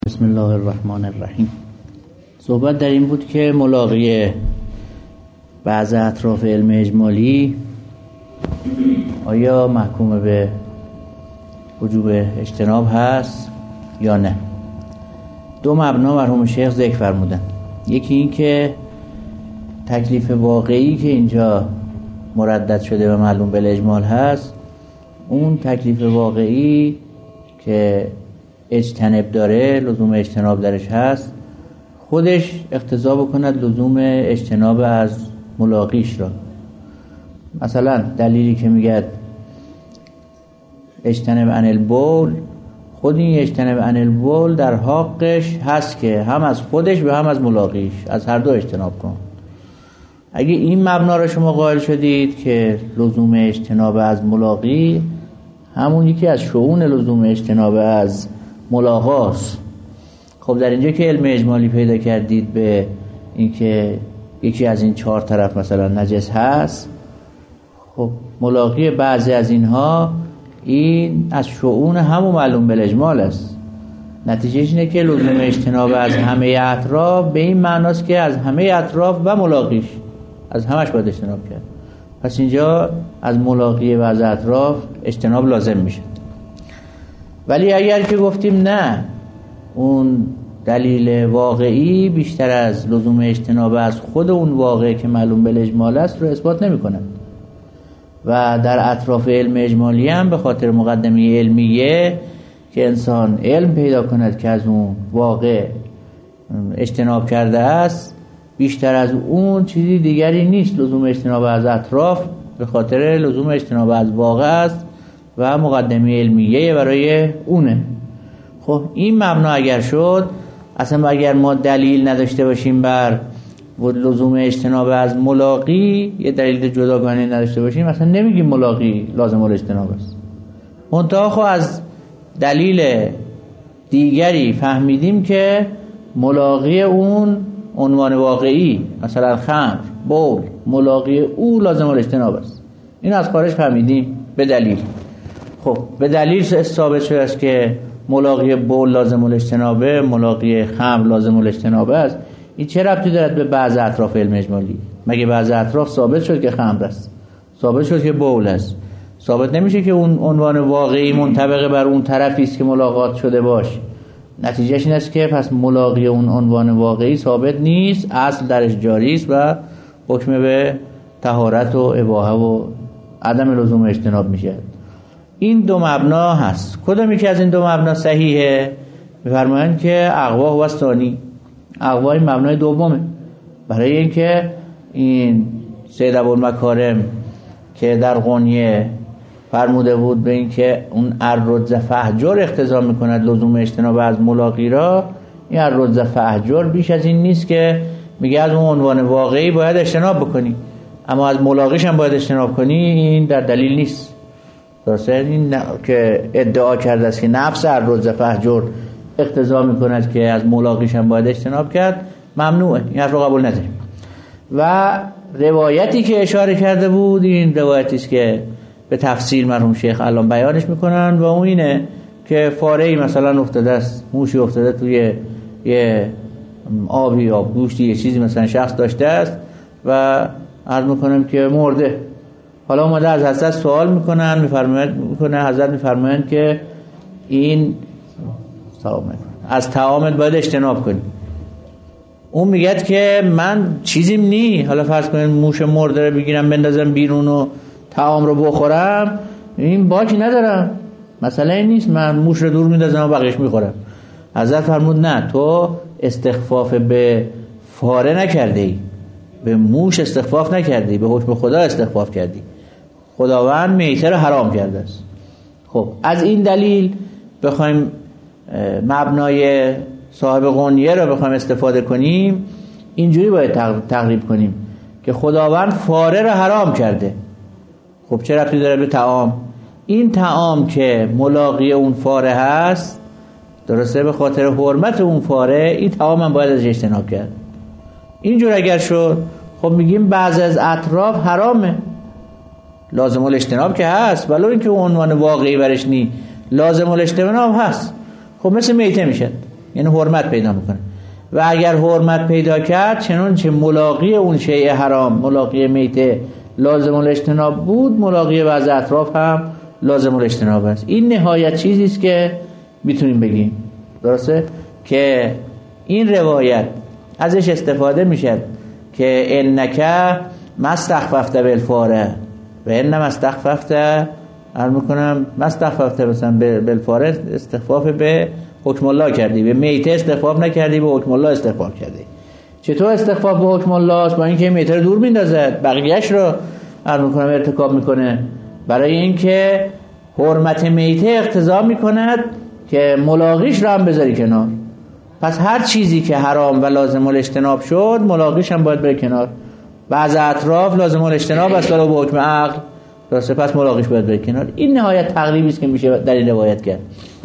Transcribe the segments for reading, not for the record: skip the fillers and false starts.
بسم الله الرحمن الرحیم. صحبت در این بود که ملاقی بعض اطراف علم اجمالی آیا محکوم به وجوب اجتناب هست یا نه. دو مبنا مرحوم شیخ ذکر فرمودن. یکی این که تکلیف واقعی که اینجا مردد شده و معلوم بالاجمال هست، اون تکلیف واقعی که اجتناب داره، لزوم اجتناب درش هست، خودش اقتضا بکند لزوم اجتناب از ملاقیش را. مثلا دلیلی که میگه اجتناب عن البول، خود این اجتناب عن البول در حقش هست که هم از خودش و هم از ملاقیش، از هر دو اجتناب کن. اگه این مبنا را شما قائل شدید که لزوم اجتناب از ملاقی همون یکی از شؤون لزوم اجتناب از ملاقاست، خب در اینجا که علم اجمالی پیدا کردید به اینکه یکی از این چهار طرف مثلا نجس هست، خب ملاقی بعضی از اینها این از شؤون همون معلوم بالاجمال است. نتیجهش اینه که لزوم اجتناب از همه اطراف به این معناست که از همه اطراف و ملاقیش، از همش باید اجتناب کرد. پس اینجا از ملاقی بعض اطراف اجتناب لازم میشه. ولی اگر که گفتیم نه، اون دلیل واقعی بیشتر از لزوم اجتناب از خود اون واقع که معلوم بالاجمال است رو اثبات نمی کند و در اطراف علم اجمالی هم به خاطر مقدمه علمیه که انسان علم پیدا کند که از اون واقع اجتناب کرده است، بیشتر از اون چیزی دیگری نیست. لزوم اجتناب از اطراف به خاطر لزوم اجتناب از واقع است و مقدمه علمیه برای اونه. خب این مبنا اگر شد، اصلا اگر ما دلیل نداشته باشیم بر لزوم اجتناب از ملاقی، یه دلیل جداگانه نداشته باشیم، اصلا نمیگیم ملاقی لازم الاجتناب است. منتها خب از دلیل دیگری فهمیدیم که ملاقی اون عنوان واقعی، مثلا خمر، بول، ملاقی او لازم الاجتناب است. این از خارج فهمیدیم به دلیل. خب به دلیل ثابت شده است که ملاقی بول لازم الاجتنابه، ملاقی خمر لازم الاجتنابه است. این چه ربطی دارد به بعض اطراف علم اجمالی؟ مگه بعض اطراف ثابت شد که خمر است، ثابت شد که بول است، ثابت نمیشه که اون عنوان واقعی منطبق بر اون طرفی است که ملاقات شده باش. نتیجهش این است که پس ملاقی اون عنوان واقعی ثابت نیست، اصل درش جاری است و حکم به طهارت و اباحه و عدم لزوم اجتناب میشه. این دو مبنا هست. کدومی که از این دو مبنا صحیحه؟ می‌فرمایند که اقوا و ثانی. اقوا این مبنای دومه، برای اینکه این سید ابوالمکارم که در غنیه فرموده بود به اینکه اون الرجز فهجر اقتضا میکند لزوم اجتناب از ملاقی را، این الرجز فهجر بیش از این نیست که میگه از اون عنوان واقعی باید اجتناب بکنی اما از ملاقیش هم باید اجتناب کنی. این در دلیل نیست. درسته؟ این که ادعا کرده است که نفس الرجز فهجر اقتضا میکند که از ملاقیش هم باید اجتناب کرد، ممنوعه. این حرف رو قبول نداریم. و روایتی که اشاره کرده بود، این روایتی است که به تفصیل مرحوم شیخ الان بیانش میکنن و اون اینه که فاره‌ای مثلا افتاده است، موشی افتاده توی یه آبی یا گوشتی، یه چیزی مثلا شخص داشته است و عرض میکنم که مرده. حالا اومده از حضرت سوال میکنن، حضرت میفرمایند که این از طعامت باید اجتناب کنی. اون میگه که من چیزیم نی، حالا فرض کنید موش مرده رو بگیرم بندازم بیرون و طعام رو بخورم، این باکی ندارم، مسئله این نیست، من موش رو دور میندازم و بقیش میخورم. حضرت فرمود نه، تو استخفاف به فاره نکردی، به موش استخفاف نکردی، به حکم خدا استخفاف کردی. خداوند میته رو حرام کرده است. خب از این دلیل بخوایم مبنای صاحب غنیه رو بخوایم استفاده کنیم، اینجوری باید تقریب کنیم که خداوند فاره رو حرام کرده. خب چه ربطی داره به طعام؟ این طعام که ملاقی اون فاره هست، درسته، به خاطر حرمت اون فاره این طعام هم باید از اجتناب کرد. اینجور اگر شد، خب میگیم بعضی از اطراف حرامه، لازم الاجتناب که هست، ولو اینکه اون عنوان واقعی برش نی، لازم الاجتناب هست. خب مثل میته میشه. یعنی حرمت پیدا میکنه. و اگر حرمت پیدا کرد چنانچه ملاقی اون شیء حرام، ملاقی میته لازم الاجتناب بود، ملاقی بعض اطراف هم لازم الاجتناب است. این نهایت چیزی است که میتونیم بگیم. درسته که این روایت ازش استفاده میشه که انک مستخففت بالفاره و انما استخففت مستخففت مثلا بالفاره، استخفاف به حکم الله کردی، به میته استخفاف نکردی، به حکم الله استخفاف کردی. چطور استخفاف به حکم الله است؟ با اینکه میته رو دور میندازد، بقیه‌اش رو ارتکاب میکنه. برای اینکه حرمت میته اقتضا میکند که ملاقیش رو هم بذاری کنار. پس هر چیزی که حرام و لازم الاجتناب شد، ملاقیش هم باید بره کنار. بعض اطراف لازم الاجتناب است ولی به حکم عقل، درسته، پس ملاقیش باید بره کنار. این نهایت تقریبی است که میشه در این روایت کرد.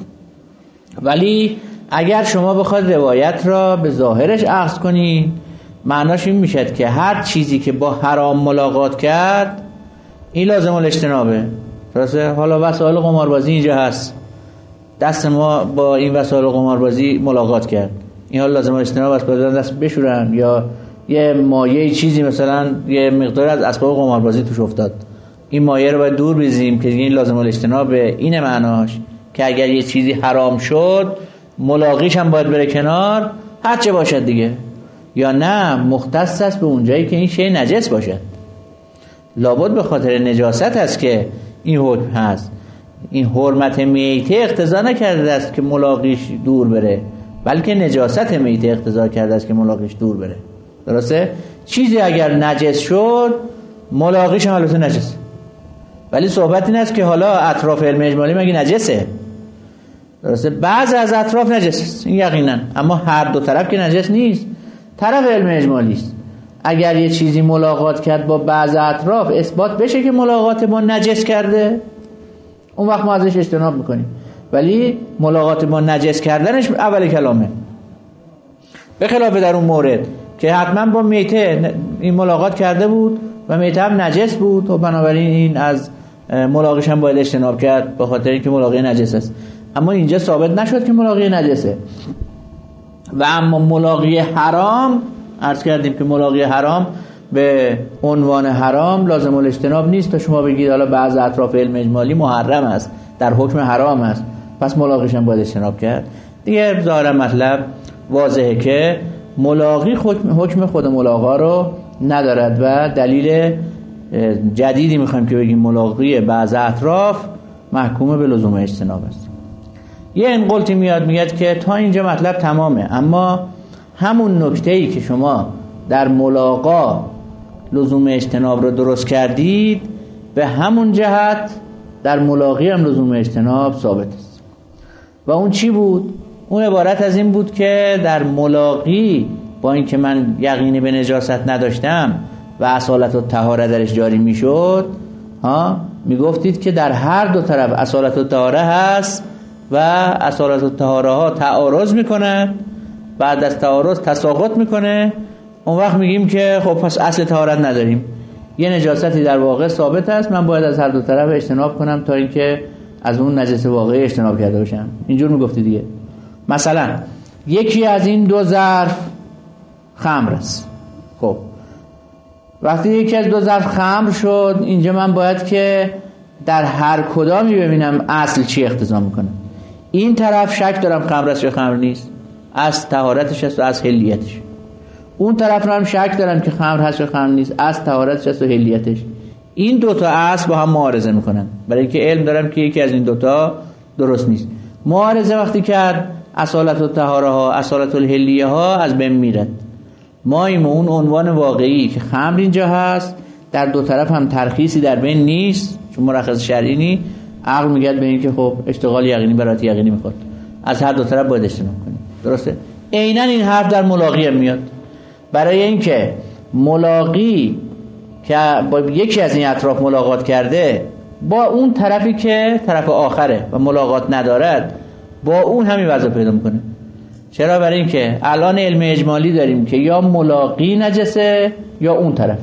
ولی اگر شما بخواد روایت را به ظاهرش اخذ کنید، معناش این میشد که هر چیزی که با حرام ملاقات کرد این لازم الاجتنابه. درسته؟ حالا وسایل قماربازی اینجا هست، دست ما با این وسایل قماربازی ملاقات کرد، این حال لازم الاجتناب است، باید دست بشورم، یا یه مایه چیزی مثلا یه مقدار از اسباب قماربازی توش افتاد، این مایه رو باید دور بزنیم که این لازم الاجتنابه. این معناش که اگر یه چیزی حرام شد ملاقیش هم باید بره کنار، هر چه باشد دیگه. یا نه مختص است به اونجایی که این شی نجس باشد، لابد به خاطر نجاست است که این حکم هست. این حرمت میته اقتضا نکرده است که ملاقیش دور بره، بلکه نجاست میته اقتضا کرده است که ملاقیش دور بره. درسته؟ چیزی اگر نجس شد ملاقیش هم البته نجسه، ولی صحبت این است که حالا اطراف علم اجمالی مگه نجسه؟ درسته؟ بعض از اطراف نجس است، این یقینا، اما هر دو طرف که نجس نیست. طرف علم اجمالی است. اگر یه چیزی ملاقات کرد با بعض اطراف، اثبات بشه که ملاقات با نجس کرده، اون وقت ما ازش اجتناب میکنیم. ولی ملاقات با نجس کردنش اول کلامه، به خلاف در اون مورد که حتما با میته این ملاقات کرده بود و میته هم نجس بود و بنابراین این از ملاقیش هم باید اجتناب کرد به خاطر اینکه ملاقی نجس است. اما اینجا ثابت نشد که ملاقی نجسه. و اما ملاقی حرام، عرض کردیم که ملاقی حرام به عنوان حرام لازم الاجتناب نیست تا شما بگید حالا بعض اطراف علم اجمالی محرم است، در حکم حرام است، پس ملاقیش هم باید اجتناب کرد دیگه. ظاهرا مطلب واضحه که ملاقی حکم خود ملاقا رو ندارد و دلیل جدیدی میخوایم که بگیم ملاقی بعض اطراف محکوم به لزوم اجتناب است. یه انقلتی میاد میگه که تا اینجا مطلب تمامه، اما همون نکته‌ای که شما در ملاقا لزوم اجتناب رو درست کردید، به همون جهت در ملاقی هم لزوم اجتناب ثابت است. و اون چی بود؟ اون عبارت از این بود که در ملاقی با اینکه من یقینی به نجاست نداشتم و اصالت و طهاره درش جاری میشد، میگفتید که در هر دو طرف اصالت و طهاره هست و اصالت و طهاره ها تعارض میکنه، بعد از تعارض تساقط میکنه، اون وقت میگیم که خب پس اصل طهارت نداریم، یه نجاستی در واقع ثابت است، من باید از هر دو طرف اجتناب کنم تا اینکه از اون نجس واقعی اجتناب کرده باشم. اینجور میگفتی دیگه. مثلا یکی از این دو ظرف خمر است. خب وقتی یکی از دو ظرف خمر شد، اینجا من باید که در هر کدامی ببینم اصل چی اقتضا میکنه. این طرف شک دارم خمر است یا خمر نیست، از طهارتش است و از حلیتش. اون طرف رو هم شک دارم که خمر هست یا خمر نیست، از طهارتش است و حلیتش. این دوتا اصل با هم معارضه میکنن، برای اینکه علم دارم که یکی از این دوتا درست نیست. معارضه وقتی کرد، اصالت و طهاره ها، اصالت و الحلیه ها از بین میرد. ما اون عنوان واقعی که خمر اینجا هست، در دو طرف هم ترخیصی در بین نیست، چون مرخص شرعی نی، عقل میگه به این که خب اشتغال یقینی برات یقینی میخواد، از هر دو طرف باید اجتناب کنیم. درسته؟ عیناً این حرف در ملاقی هم میاد، برای اینکه ملاقی که با یکی از این اطراف ملاقات کرده با اون طرفی که طرف آخره و ملاقات ندارد، با اون همین وضع پیدا میکنه. چرا؟ برای اینکه الان علم اجمالی داریم که یا ملاقی نجسه یا اون طرف،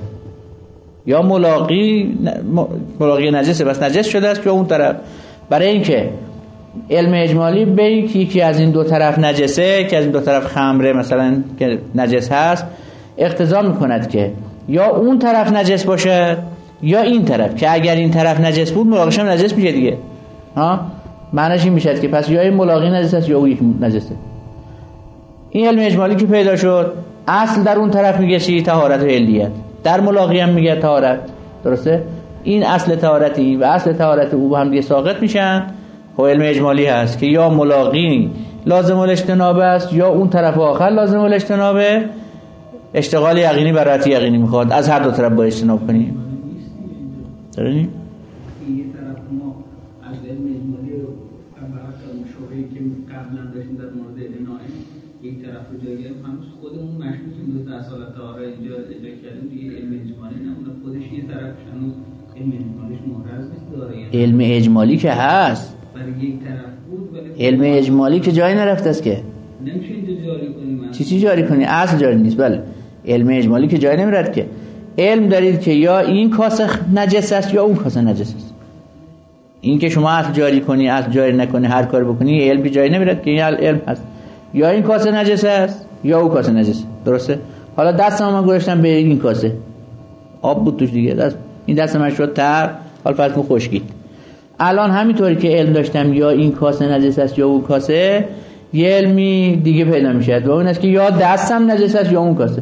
یا ملاقی نجسه بس نجس شده است یا اون طرف. برای اینکه علم اجمالی به یکی از این دو طرف نجسه، که از این دو طرف خمره مثلا که نجس هست، اقتضا میکند که یا اون طرف نجس باشه یا این طرف، که اگر این طرف نجس بود ملاقیش هم نجس میشه دیگه. معنیش این میشه که پس یا این ملاقی نجس است یا اون یک نجسه. این علم اجمالی که پیدا شد، اصل در اون طرف میگه چی؟ طهارت و علیت، در ملاقی هم میگه طهارت. درسته؟ این اصل طهارت این و اصل طهارت او با هم دیگه ساقط میشن. خب علم اجمالی هست که یا ملاقی لازم الاجتناب است یا اون طرف آخر لازم الاجتنابه. اشتغال یقینی برات یقینی میخواد، از هر دو طرف باید اجتناب کنیم. دارین؟ یه طرف ما از علم اجمالی رو برات مشابهی که قبلا داشتیم در مورد انائه یک طرف رو جای گرفت، هنوز خودمون مشکوکیم به اصالت طهاره اینجا اجرا کردیم دیگه. علم اجمالی نه، اون خودش یه طرفش هنوز علم اجمالیش محرز نیست داره. علم اجمالی که هست برای یک طرف بود، ولی علم اجمالی که جایی نرفته است که نمیشه اینجا جاری کنیم. چی جاری کنی؟ اصل جاری نیست. بله علم اجمالی که جایی نمیرد که. علم دارید که یا این کاسه نجس است یا اون کاسه نجس است. این که شما اصل جاری کنی اصل جاری نکنی هر کار بکنی علم جایی نمیرد که این علم هست. یا این کاسه نجس است یا اون کاسه نجس. درسته؟ حالا دستم من گذاشتم به این کاسه، آب بود توش دیگه، این دست من شد تر، حالا فرض کن خشکید. الان همینطوری که علم داشتم یا این کاسه نجس است یا اون کاسه، یه علمی دیگه پیدا میشه و اون است که یا دستم نجس است یا اون کاسه.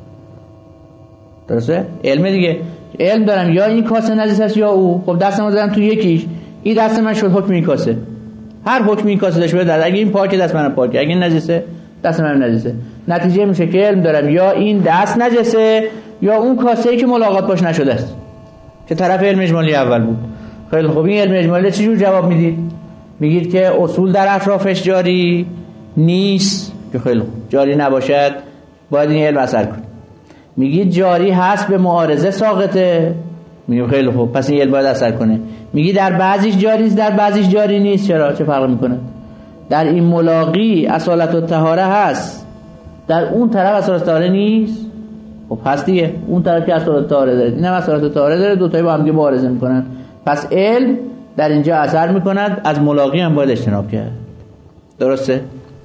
درسته؟ علم دیگه. علم دارم یا این کاسه نجس است یا او. خب دستمو زدم تو یکیش، این دست من شد حکم این کاسه. هر حکم این کاسه داشته باشه، اگه این پاکه دست منم پاکه، اگه این نجسه دست منم نجسه. نتیجه میشه که علم دارم یا این دست نجسه یا اون کاسه‌ای که ملاقات باش نشده است، که طرف علم اجمالی اول بود. خیلی خوب، این علم اجمالی چه جور جواب میدید؟ میگید که اصول در اطرافش جاری نیست، که خیلی خوب جاری نباشد باید این علم اثر کنه. میگید جاری هست به معارضه ساقطه، میگیم خیلی خوب پس این علم باید اثر کنه. میگی در بعضیش جاری است در بعضیش جاری نیست، چرا؟ چه فرق میکنه؟ در این ملاقی اصالت و طهاره هست، در اون طرف اصالت و طهاره نیست. خب پس دیگه اون طرف که اصالت و طهاره داره اینم اصالت و طهاره داره، دو تایی با هم دیگه معارضه میکنن، پس علم در اینجا اثر میکند، از ملاقی هم باید اجتناب کرد. درسته؟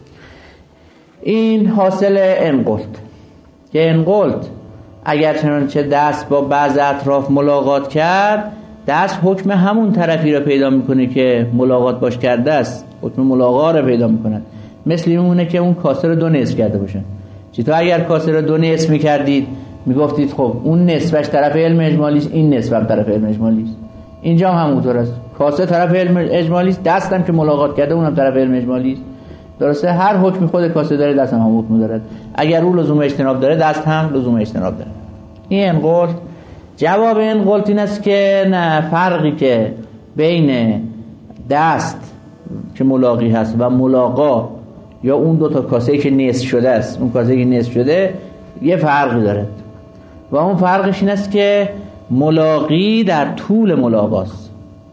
این حاصل انقلت، که انقلت اگر چنانچه دست با بعض اطراف ملاقات کرد، دست حکم همون طرفی رو پیدا میکنه که ملاقات باش کرده است، حکم ملاقات رو پیدا میکنه. مثل اینه که اون کاسه رو دو نصف کرده باشن. چطور اگر کاسه رو دو نصف میکردید میگفتید خب اون نصفش طرف علم اجمالی است، این نصف هم طرف علم اجمالی است. اینجا هم همونطور است، کاسه طرف علم اجمالی است، دستم که ملاقات کرده اونم طرف علم اجمالی است. درسته؟ هر حکمی خود کاسه داره، دست هم حکم داره. اگر او لزوم اجتناب داره، دست هم لزوم اجتناب داره. این انقلت. جواب انقلت این است که نه، فرقی که بین دست که ملاقی هست و ملاقا یا اون دو تا کاسه‌ای که نصف شده است، اون کاسه‌ای که نصف شده یه فرقی داره و اون فرقش این است که ملاقی در طول ملاقاست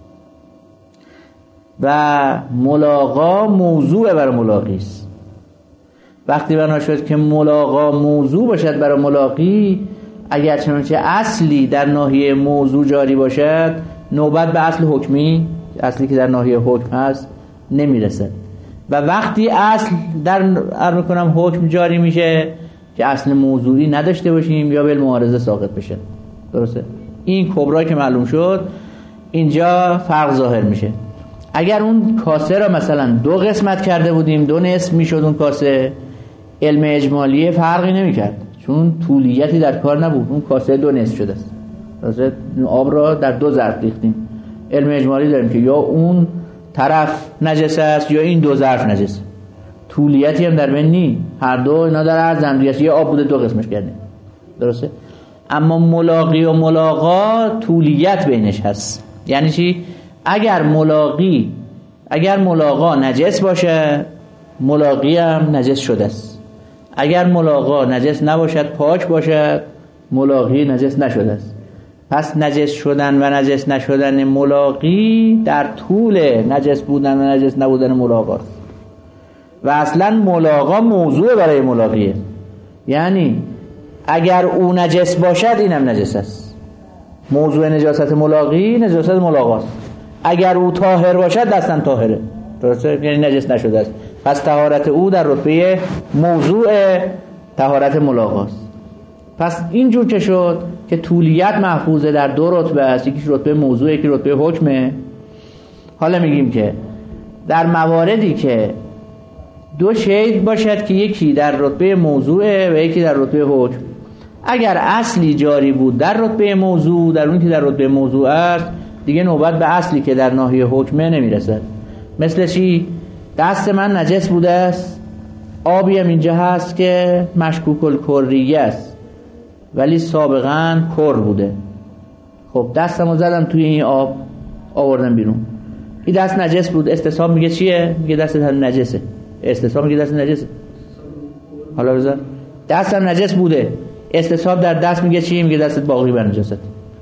و ملاقا موضوع برای ملاقی است. وقتی بنا شد که ملاقا موضوع باشد برای ملاقی، اگر چنانچه اصلی در ناحیه موضوع جاری باشد، نوبت به اصل حکمی، اصلی که در ناحیه حکم هست، نمیرسد. و وقتی اصل در حکم جاری میشه که اصل موضوعی نداشته باشیم یا بالمعارضه ساقط بشه. درسته؟ این کبرا که معلوم شد، اینجا فرق ظاهر میشه. اگر اون کاسه را مثلا دو قسمت کرده بودیم، دو نصف میشد اون کاسه، علم اجمالی فرقی نمیکرد، چون طولیتی در کار نبود، اون کاسه دو نصف شده است. درسته؟ آب را در دو ظرف ریختیم. علم اجمالی داریم که یا اون طرف نجس است یا این دو ظرف نجس، طولیتی هم در بین نی، هر دو اینا در عرض هم دیگه، یه آب بوده دو قسمش کردیم. درسته؟ اما ملاقی و ملاقا طولیت بینش هست. یعنی چی؟ اگر ملاقا نجس باشه، ملاقی هم نجس شده است. اگر ملاقا نجس نباشد، پاک باشد، ملاقی نجس نشده است. پس نجس شدن و نجس نشدن ملاقی در طول نجس بودن و نجس نبودن ملاقاست. و اصلا ملاقا موضوع برای ملاقیه. یعنی اگر او نجس باشد، اینم نجس است. موضوع نجاست ملاقی نجاست ملاقاست. اگر او طاهر باشد، دستن طاهره. درسته؟ یعنی نجس نشده است. پس طهارت او در رتبه موضوع طهارت ملاقاست. پس اینجور که شد که طولیت محفوظه در دو رتبه است، یکیش رتبه موضوع، یکی رتبه حکمه. حالا میگیم که در مواردی که دو شید باشد که یکی در رتبه موضوع و یکی در رتبه حکم، اگر اصلی جاری بود در رتبه موضوع، در اون که در رتبه موضوع است، دیگه نوبت به اصلی که در ناحیه حکمه نمیرسد. مثل چی؟ دست من نجس بوده است، آبی هم اینجا هست که مشکوک الکریه است ولی سابقا کر بوده. خب دستمو زدم توی این آب، آوردم بیرون، این دست نجس بود. استصحاب میگه چیه؟ میگه دست نجسه. استصحاب میگه دست نجسه. حالا بذار دستم نجس بوده، استصحاب در دست میگه چی؟ میگه دستت باقی بر نجاست.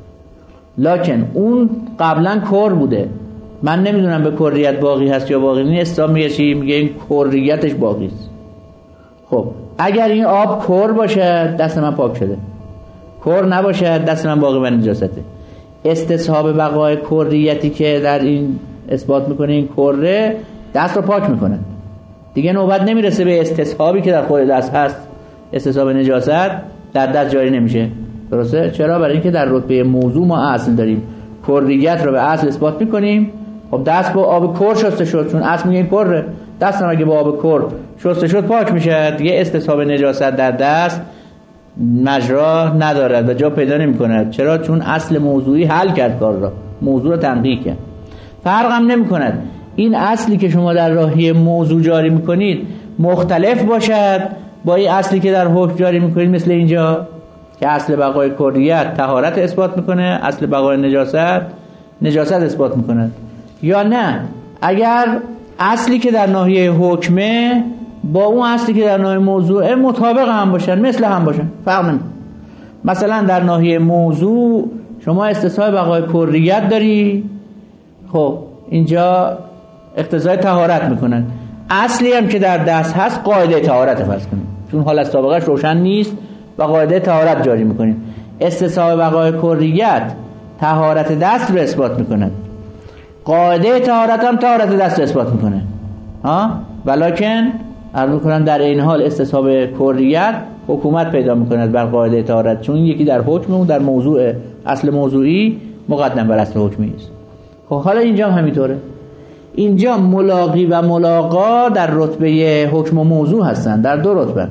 لکن اون قبلا کر بوده، من نمیدونم به کریت باقی هست یا باقی نیست. استصحاب میگه چی؟ میگه این کریتش باقی است. خب اگر این آب کر باشه دست من پاک شده، کر نباشه دست من باقی بر نجاسته. استصحاب بقای کریتی که در این اثبات میکنه این کره دست رو پاک میکنه، دیگه نوبت نمیرسه به استصحابی که در خود دست هست. استصحاب نجاست در دست جاری نمیشه. درسته؟ چرا؟ برای اینکه در رتبه موضوع ما اصل داریم، کریت رو به اصل اثبات میکنیم. خب دست با آب کر شسته شد، چون اصل میگه این کره، دستم اگه با آب کر شسته شد پاک میشه، دیگه استصحاب نجاست در دست مجرا ندارد و جا پیدا نمیکند. چرا؟ چون اصل موضوعی حل کرد کار را، موضوع رو تنقیح کرد. فرق هم نمیکند این اصلی که شما در ناحیه موضوع جاری میکنید مختلف باشد با این اصلی که در حکم جاری میکنید، مثل اینجا که اصل بقای کریت طهارت اثبات میکنه، اصل بقای نجاست اثبات میکنه. یا نه اگر اصلی که در ناحیه حکمه با اون اصلی که در ناحیه موضوع مطابق هم باشن، مثل هم باشن، فرق نمیکنه. مثلا در ناحیه موضوع شما استصحاب بقای کریت داری، خب اینجا اقتضای طهارت میکنن. اصلی هم که در دست هست قاعده طهارت فرض کنیم، چون حالت سابقش روشن نیست و قاعده طهارت جاری میکنیم. استصحاب بقای کریت طهارت دست رو اثبات میکنه، قاعده طهارت هم طهارت دست رو اثبات میکنه. ولکن عرض میکنم در این حال استصحاب کریت حکومت پیدا میکند بر قاعده طهارت، چون یکی در حکم و در موضوع اصل موضوعی مقدم بر اصل حکمی است. خب حالا اینجا هم همینطوره. اینجا ملاقی و ملاقا در رتبه حکم و موضوع هستن، در دو رتبه.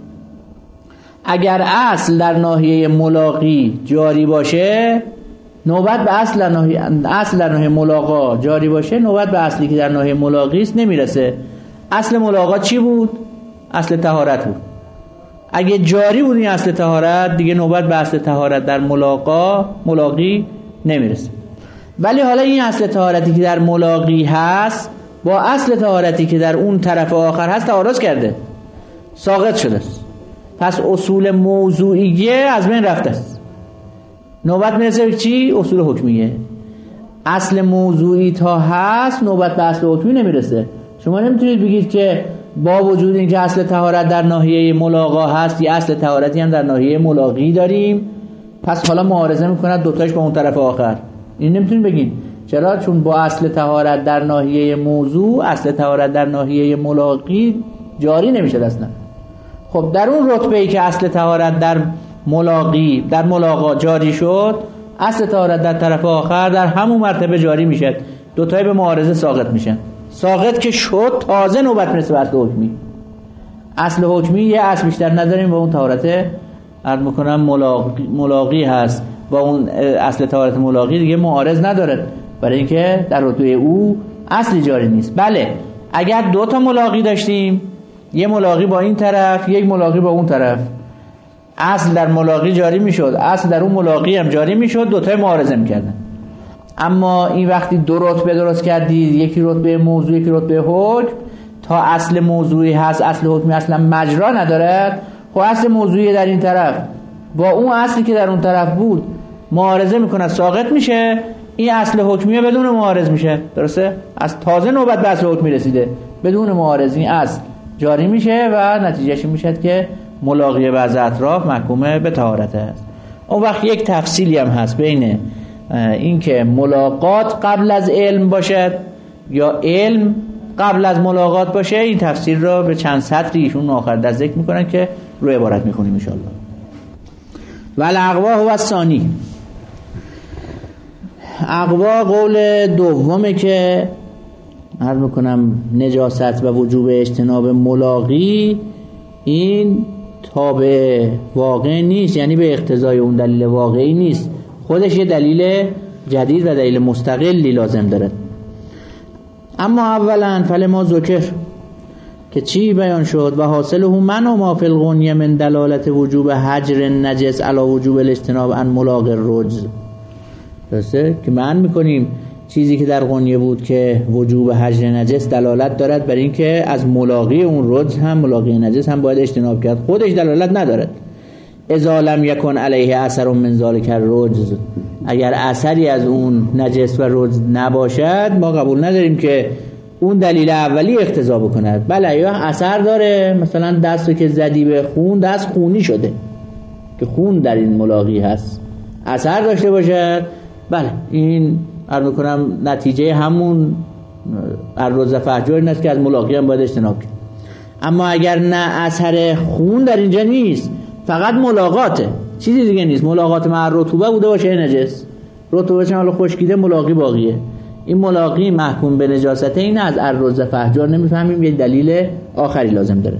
اگر اصل در ناحیه ملاقی جاری باشه نوبت به اصل در ناحیه ملاقا جاری باشه، نوبت به اصلی که در ناحیه ملاقی است نمیرسه. اصل ملاقا چی بود؟ اصل طهارت بود. اگه جاری بود این اصل طهارت، دیگه نوبت به اصل طهارت در ملاقی نمیرسه. ولی حالا این اصل طهارتی که در ملاقی هست با اصل طهارتی که در اون طرف آخر هست تعارض کرده، ساقط شده است. پس اصول موضوعیه از بین رفته است. نوبت میرسه به چی؟ اصول حکمیه. اصل موضوعی تا هست نوبت به اصل حکمی نمیرسه. شما نمیتونید بگید که با وجود اینکه اصل طهارت در ناحیه ملاقا هست یه اصل طهارتی هم در ناحیه ملاقی داریم، پس حالا معارضه میکند دوتاش با اون طرف آخر. این نمیتونید بگید. چرا؟ چون با اصل طهارت در ناحیه موضوع اصل طهارت در ناحیه ملاقی جاری نمیشه اصلا. خب در اون رتبه‌ای که اصل طهارت در ملاقا جاری شد، اصل طهارت در طرف آخر در همون مرتبه جاری میشه، دوتایی به معارضه ساقط میشن. ساقط که شد تازه نوبت میرسه به اصل حکمی. اصل حکمی یه اصل بیشتر نداریم با اون طهارت عرض میکنم ملاقی هست، با اون اصل طهارت ملاقی دیگه معارض نداره، برای اینکه در رتبه او اصلی جاری نیست. بله اگر دو تا ملاقی داشتیم، یه ملاقی با این طرف یک ملاقی با اون طرف، اصل در ملاقی جاری میشد، اصل در اون ملاقی هم جاری میشد، دوتای معارضه میکردن. اما این وقتی دو رتبه درست کردید، یکی رتبه موضوع یکی رتبه حکم، تا اصل موضوعی هست اصل حکمی اصلا مجرا ندارد، خب اصل موضوعی در این طرف با اون اصلی که در اون طرف بود معارضه میکنه، ساقط میشه، این اصل حکمیه بدون معارض میشه. درسته؟ از تازه نوبت به اصل حکمی رسیده، بدون معارض این اصل جاری میشه و نتیجهش میشه که ملاقی بعض اطراف محکومه به طهارت است. اون وقت یک تفصیلی هم هست بین این که ملاقات قبل از علم باشد یا علم قبل از ملاقات باشه، این تفسیر را به چند سطری ایشون آخر در ذکر میکنن که روی عبارت میخونیم ان شاء الله. والاقوا هو الثانی، اقوا قول دومه که عرض میکنم نجاست و وجوب اجتناب ملاقی این تابع واقع نیست، یعنی به اقتضای اون دلیل واقعی نیست، خودش یه دلیل جدید و دلیل مستقلی لازم داره. اما اولا فلما ذکر که چی بیان شد و حاصله من و ما فی الغنیه من دلالت وجوب حجر نجس علی وجوب الاجتناب عن ملاقی الرجز. درسته که معنی میکنیم چیزی که در غنیه بود که وجوب حجر نجس دلالت دارد بر این که از ملاقی اون رجز هم ملاقی نجس هم باید اجتناب کرد، خودش دلالت ندارد. اذا لم یکن علیه اثر من ذلک الرجز، اگر اثری از اون نجس و رجز نباشد ما قبول نداریم که اون دلیل اولی اقتضا بکند. بله یا اثر داره، مثلا دستو که زدی به خون دست خونی شده که خون در این ملاقی هست، اثر داشته باشد، بله این عرض کنم نتیجه همون الرجز فحجر این است که از ملاقی هم باید اجتناب کرد. اما اگر نه اثر خون در اینجا نیست، فقط ملاقاته، چیزی دیگه نیست، ملاقات مع رطوبه بوده باشه نجس، رطوبه چون حالا خشکیده ملاقی باقیه، این ملاقی محکوم به نجاسته، این از الرجز فحجر نمیفهمیم، یه دلیل آخری لازم داره.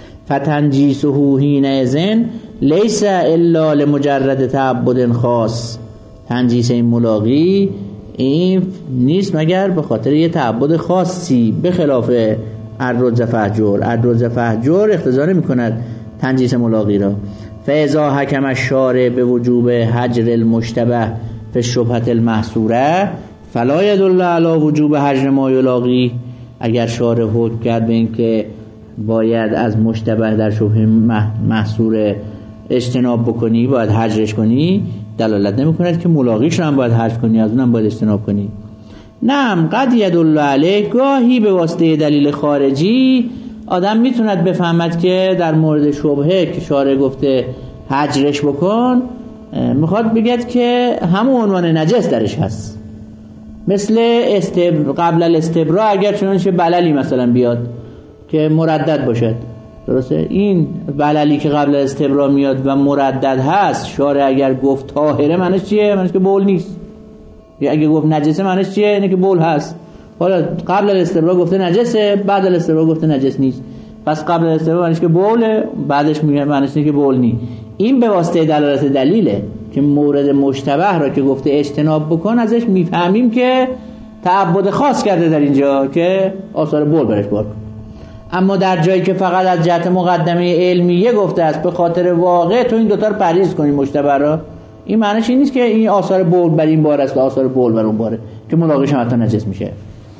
فتنجیسه حینئذ لیس الا لمجرد تعبد خاص، تنجیس این ملاقی این نیست مگر به خاطر یه تعبد خاصی، به خلاف الرجز فحجر. الرجز فحجر اقتضا نمی‌کند تنجیس ملاقی را. فاذا حکم الشارع به وجوب حجر المشتبه فی الشبهة المحصوره فلا يدل علی وجوب حجر ما یلاقی، اگر شارع حکم کرد به این که باید از مشتبه در شبهه محصور اجتناب بکنی، باید حجرش کنی، دلالت نمی کند که ملاقیش رو هم باید حجر کنی، از اونم باید اجتناب کنی. نعم قد یدل علیه، گاهی به واسطه دلیل خارجی آدم میتوند بفهمد که در مورد شبهه که شارع گفته حجرش بکن میخواد بگید که همون عنوان نجس درش هست، مثل قبل الاستبرا اگر چنانچه بللی مثلا بیاد که مردد باشد، درسته؟ این بللی که قبل استبرا میاد و مردد هست، شارع اگر گفت طاهره معنیش چیه؟ معنیش که بول نیست. یا اگه گفت نجسه معنیش چیه؟ اینه که بول هست. حالا قبل الاستبرا گفته نجسه، بعد الاستبرا گفته نجس نیست، پس قبل الاستبرا معنیش که بوله، بعدش میگه معنیش اینه که بول نیست. این به واسطه دلالت دلیله که مورد مشتبه را که گفته اجتناب بکن ازش میفهمیم که تعبد خاص کرده در اینجا که آثار بول برش بار کن. اما در جایی که فقط از جهت مقدمه علمیه گفته است به خاطر واقع تو این دوتا رو پرهیز کنی مشتبه را، این معنیش این نیست که این آثار بول بر این بار است و آثار بول بر اون باره که ملاقیش هم حتی نجس میشه.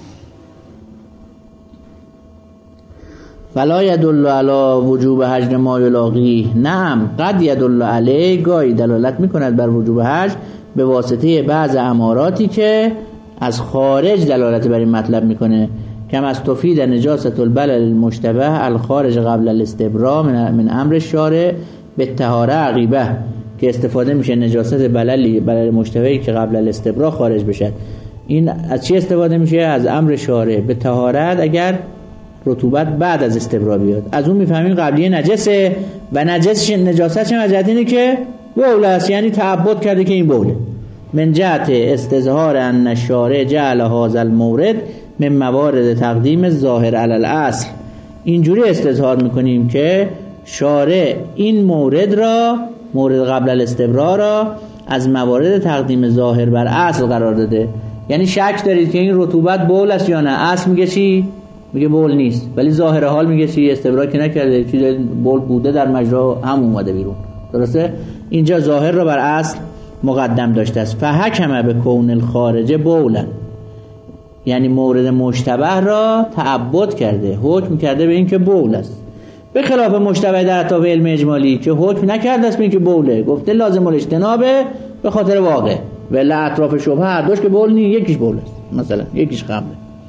فلا یدل علی وجوب حجر ما یلاقی، نعم قد یدل علی، گاهی دلالت میکند بر وجوب حجر به واسطه بعض اماراتی که از خارج دلالت بر این مطلب میکنه، کم از تفید نجاست البلل المشتبه الخارج قبل الاستبرا من امر الشارع به طهاره عقیبه، که استفاده میشه نجاست بلل مشتبهی که قبل الاستبرا خارج بشد. این از چی استفاده میشه؟ از امر شارع به طهارت اگر رطوبت بعد از استبرا بیاد. از اون میفهمیم قبلی نجسه و نجاست چه مجرد اینه که بول است، یعنی تعبد کرده که این بوله. من جهت استظهار ان الشارع جعل هذا المورد من موارد تقدیم ظاهر علی الاصل، اینجوری استظهار میکنیم که شارع این مورد را، مورد قبل الاستبرا را، از موارد تقدیم ظاهر بر اصل قرار داده. یعنی شک دارید که این رطوبت بول است یا نه، اصل میگه چی؟ میگه بول نیست، ولی ظاهر حال میگه چی؟ استبرا که نکرده، چیز بول بوده در مجرا هم اومده بیرون، درسته؟ اینجا ظاهر را بر اصل مقدم داشته است. فحکم به کون الخارجه بولا، یعنی مورد مشتبه را تعبد کرده، حکم کرده به این که بول است، به خلاف مشتبه در اطراف علم اجمالی که حکم نکرده است به این که بوله، گفته لازم الاجتنابه به خاطر واقع، ولی اطراف شبهه هر دوش که بول نیست، یکیش بول است مثلا، یکیش خمره.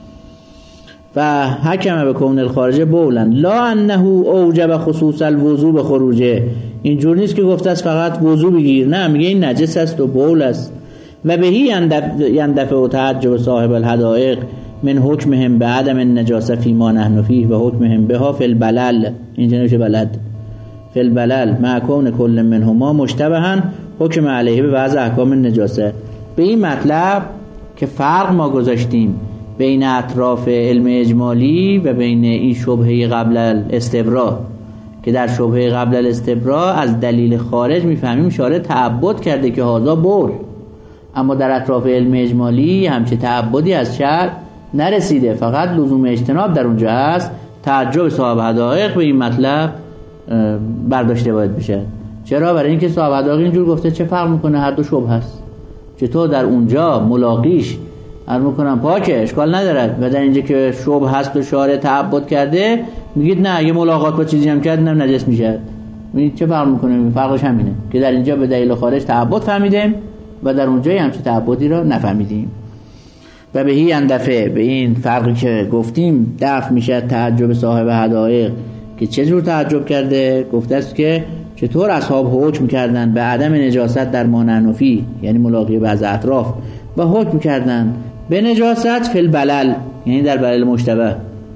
و حکم به کون الخارجه بولا لا انه اوجب خصوص الوضوء به خروجه، اینجور نیست که گفته است فقط وضو بگیر، نه، میگه این نجس است و بول است. و بهی یندفع و تعجب صاحب الحدائق من حکمهم به عدم النجاسه فی ما نحن فیه و حکمهم بها فی البلل، اینجا نمیشه بلد، فی البلل مع کون کل منهما مشتبها حکم علیه به بعض احکام النجاسه. به این مطلب که فرق ما گذاشتیم بین اطراف علم اجمالی و بین این شبهه قبل الاستبراء، که در شبهه قبل الاستبراء از دلیل خارج میفهمیم شارع تعبد کرده که هذا بول، اما در اطراف علم اجمالی همچه تعبدی از شرع نرسیده، فقط لزوم اجتناب در اونجا هست. تعجب صاحب حدائق به این مطلب برداشته باید بشه. چرا؟ برای اینکه صاحب حدائق اینجور گفته چه فرق میکنه، هر دو شبه است. چطور در اونجا ملاقیش عرض میکنم پاکه، اشکال ندارد، و در اینجا که شبه هست و شارع تعبد کرده میگید نه اگه ملاقات با چیزی هم کرد نه نجس میشه. میگید چه فرق میکنه؟ فرقش همینه که در اینجا به دلیل خارج تعبد فهمیدیم و در اونجا همچین تعبدی را نفهمیدیم. و به این دفعه به این فرقی که گفتیم دفع میشه تعجب صاحب حدائق که چه جور تعجب کرده. گفته است که چطور اصحاب حکم کردن به عدم نجاست در ما نحن فیه، یعنی ملاقی بعض اطراف، و حکم کردن به نجاست فی البلل، یعنی در بلل مشتبه،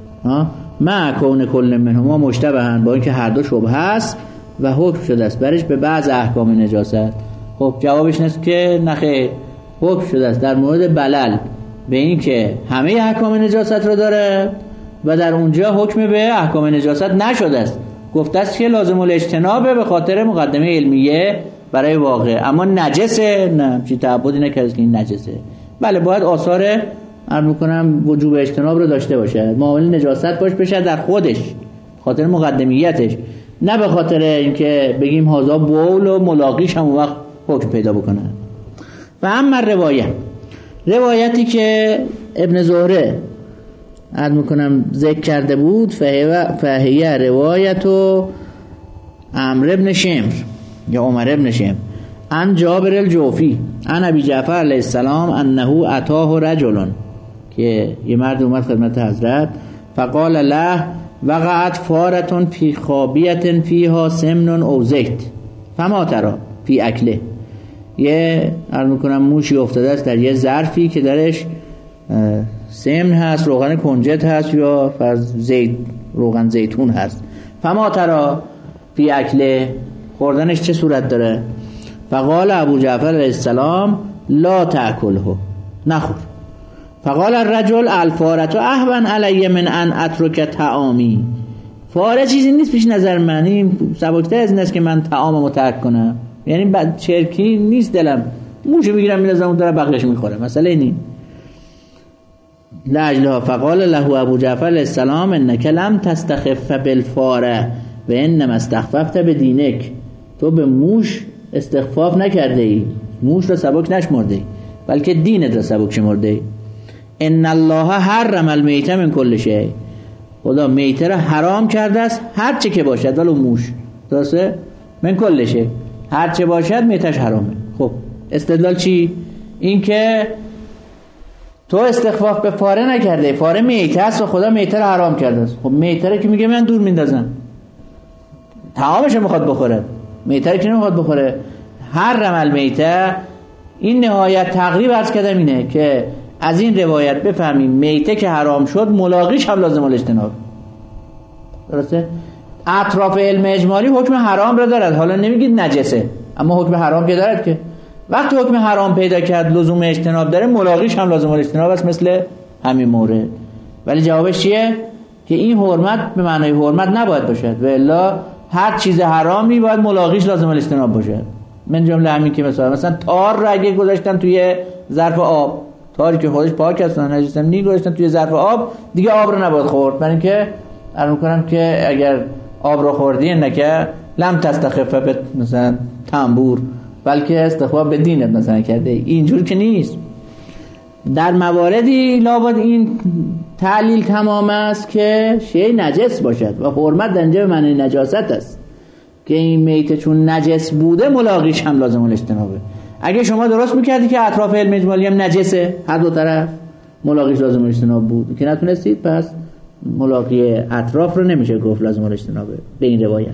مع کون کل منهما مشتبها، با اینکه هر دو شبه هست و حکم شده است برش به بعض احکام نجاست. خب جوابش نیست که نخیر، حکم شده است در مورد بلل به این که همه احکام نجاست رو داره و در اونجا حکم به احکام نجاست نشده است. گفته است که لازم الاجتنابه به خاطر مقدمه علمیه برای واقع، اما نجسه نه، چی تعبدی نکرده که این نجسه. بله باید آثار عرض میکنم وجوب اجتناب رو داشته باشه، معامل نجاست باش بشه در خودش خاطر مقدمیتش، نه به خاطر اینکه بگیم هازا بول و ملاقیش هم وقت حکم پیدا بکنه. و اما روایتی که ابن زهره عرض میکنم ذکر کرده بود، فهیه روایت و عمرو ابن شمر یا عمر ابن شمر عن جابر الجوفی عن ابی جعفر علیه السلام انه اتاه رجل، که یه مرد اومد خدمت حضرت، فقال له وقعت فارة فی خابیة فیها سمن او زیت فما ترى فی اکله. یه عرض میکنم موشی افتاده است در یه ظرفی که درش سمن هست، روغن کنجد هست یا زیت، روغن زیتون هست. فما ترى فی اکله، خوردنش چه صورت داره؟ فقال ابو جعفر علیه السلام لا تأکله، نخور. فقال الرجل الفارة اهون علی من ان اترک طعامی، فاره چیزی نیست پیش نظر من، این سبکتر از این است که من طعاممو ترک کنم، یعنی بعد چرکی نیست دلم، موشو بگیرم میرزم اون داره بقیه‌اش میخوره، مسئله اینی لاجلها. فقال له ابو جعفر علیه السلام انک لم تستخف بالفاره و انما استخففت بدینک، تو به موش استخفاف نکرده ای، موش را سبک نشمرده ای، بلکه دینت را سبک شمرده ای. ان الله حرم المیته من کل شیء، خدا میته را حرام کرده است هر چه که باشد، ولو موش، درسته؟ من کل شیء، هر چه باشد میتش حرامه. خب استدلال چی؟ این که تو استخفاف به فاره نکرده، فاره میته است و خدا میته را حرام کرده است. خب میته را که میگه من دور میندازم، طعامش میخواد بخوره، میته که نمیخواد بخوره. حرم المیته، این نهایت تقریب عرض کردم اینه که از این روایت بفهمیم میته که حرام شد ملاقیش هم لازم الاجتناب، درسته؟ اطراف علم اجمالی حکم حرام را دارد، حالا نمیگید نجسه، اما حکم حرام که دارد، که وقتی حکم حرام پیدا کرد لزوم اجتناب داره، ملاقیش هم لازم الاجتناب است مثل همین مورد. ولی جوابش چیه؟ که این حرمت به معنای حرمت نباید باشد، و الا هر چیز حرامی باید ملاقیش لازم الاجتناب باشد. من جمله همین که مثلا تار را اگه گذاشتن توی ظرف آب، تاری که خودش پاک است نجسه نی، گذاشتن توی ظرف آب، دیگه آب رو نباید خورد، برای اینکه عرض می‌کنم که اگر آب رو خوردی نکه لم تستخف به مثلا تنبور، بلکه استخفاف به دینت مثلا کرده، اینجور که نیست. در مواردی لابد این تعلیل تمام است که شیء نجس باشد و حرمت در اینجا به معنی نجاست است، که این میته چون نجس بوده ملاقیش هم لازم الاجتنابه. اگه شما درست میکردی که اطراف علم اجمالی هم نجسه، هر دو طرف ملاقیش لازم الاجتناب بود، که نتونستید، پس ملاقی اطراف رو نمیشه گفت لازم الاجتنابه به این روایت.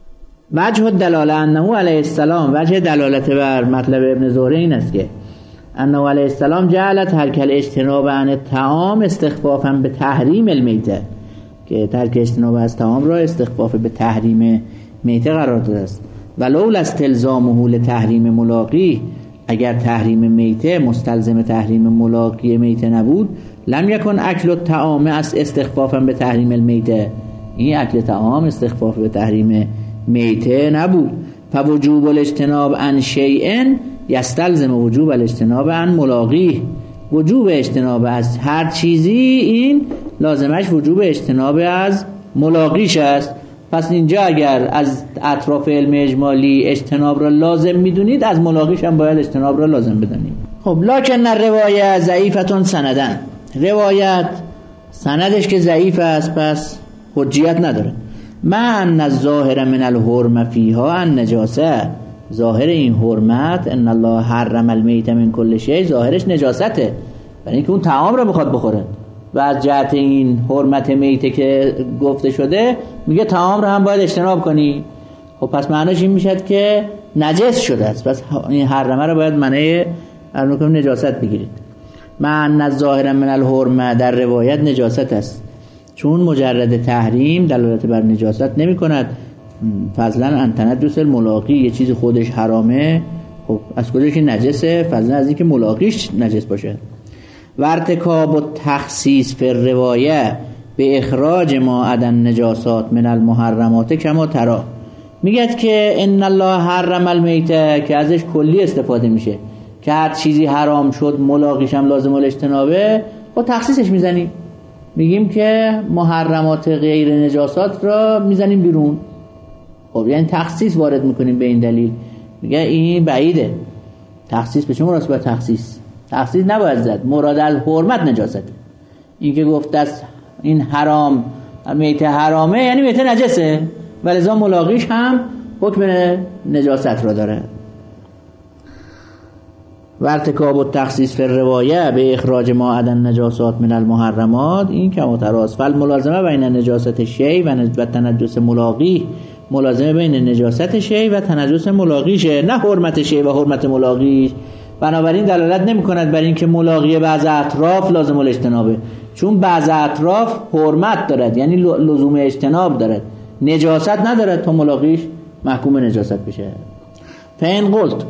وجه دلاله انه علیه السلام، وجه دلالت بر مطلب ابن زهره این است که انه علیه السلام جعل ترک الاجتناب عن الطعام استخفافا به تحریم المیته، که ترک اجتناب از طعام را استخفاف به تحریم میته قرار داده است. ولولا استلزامه لتحریم ملاقی، اگر تحریم میته مستلزم تحریم ملاقی میته نبود، لم یکن اکل الطعام از استخفافا به تحریم المیته، این اکل طعام استخفاف به تحریم میته نبود. فوجوب الاجتناب عن شیء یستلزم وجوب الاجتناب عن ملاقی، وجوب اجتناب از هر چیزی این لازمش وجوب اجتناب از ملاقیش است. پس اینجا اگر از اطراف علم اجمالی اجتناب را لازم میدونید، از ملاقیش هم باید اجتناب را لازم بدونید. خب لکن الروایه ضعیفتون سندن، روایت سندش که ضعیف است پس حجیت نداره. من الظاهر من الحرمه فیها النجاسه، ظاهر این حرمت ان الله حرم المیت من کل شیء، ظاهرش نجاسته، برای اینکه اون طعام رو بخواد بخوره و از جهت این حرمت میته که گفته شده میگه طعام رو هم باید اجتناب کنی. خب پس معناش این میشد که نجس شده است، پس این حرمه رو باید معنی نجاست بگیرید. من الظاهر من الحرمه در روایت نجاست است، چون مجرد تحریم دلالت بر نجاست نمی کند. فضلا ان تنجس الملاقی، یه چیز خودش حرامه، خب از کجا که نجسه، فضلا از این که ملاقیش نجس باشه. و ارتکاب و تخصیص فی الروایه به اخراج ما عدن نجاسات من المحرمات کما ترا، میگه که ان الله حرم المیته که ازش کلی استفاده میشه که هر چیزی حرام شد ملاقیش هم لازم الاجتنابه، با تخصیصش میزنیم، میگیم که محرمات غیر نجاسات را میزنیم بیرون. خب یعنی تخصیص وارد میکنیم به این دلیل. میگه این بعیده، تخصیص به چه مناسبت؟ تخصیص نباید زد، مراد از حرمت نجاسته. این که گفت است این حرام میته حرامه یعنی میته نجسه، ولذا ملاقیش هم حکم نجاست را داره. و ارتکاب و تخصیص فی الروایه به اخراج ما عدن نجاسات من المحرمات این کما تراست. فالملازمه بین نجاست شیء و تنجس ملاقی، ملازمه بین نجاست شیء و تنجس ملاقیشه، نه حرمت شیء و حرمت ملاقیش. بنابراین دلالت نمی کند بر این که ملاقی بعض اطراف لازم الاجتنابه، چون بعض اطراف حرمت دارد یعنی لزوم اجتناب دارد، نجاست ندارد تا ملاقیش محکوم نجاست بشه. فین قلت